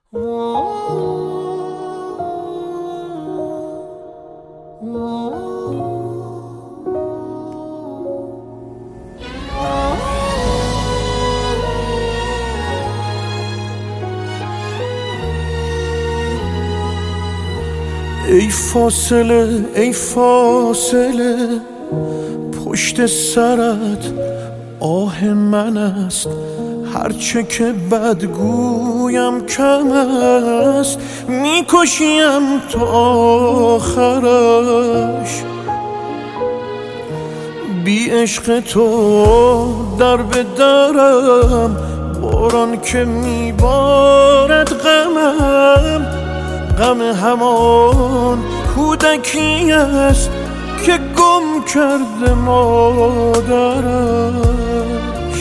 ای فاصله ای فاصله پشت سرت آه من است، هرچه که بدگویم کم است، میکشیم تا آخرش. بی عشق تو در به درم، باران که میبارد غمم، غم همان کودکی است که گم کرده مادرش.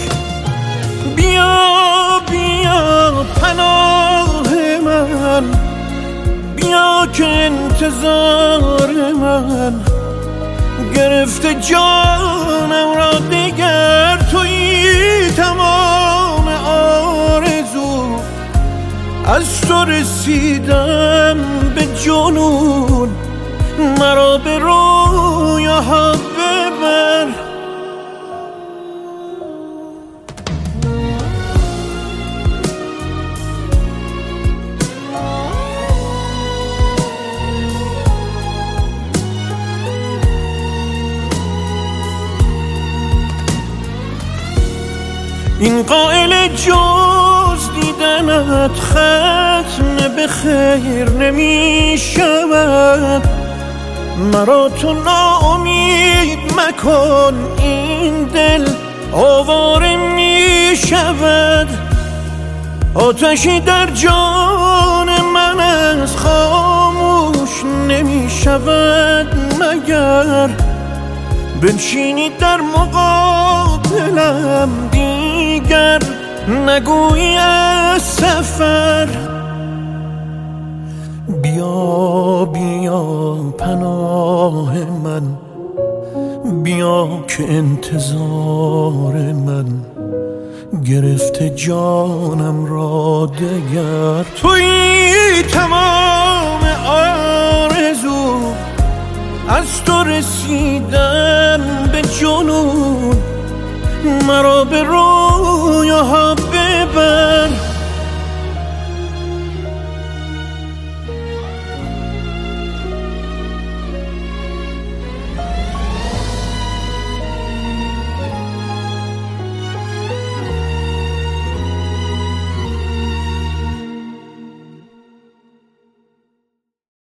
بیا بیا پناه من، بیا که انتظار من گرفته جانم را دگر. تویی تمام آرزو، از تو رسیدم به جنون، مرا به رویاها ببر. این قائل جز دیدنت ختم به خیر نمی شود، مرا تو ناامید مکن، این دل آواره می شود. آتشی در جان من از خاموش نمی شود مگر بنشینی در مقابلم، دیگر نگویی از سفر. بیا بیا پناه من، بیا که انتظار من گرفته جانم را دگر. تویی تمام آرزو، از تو رسیدم به جنون، مرا به رویاها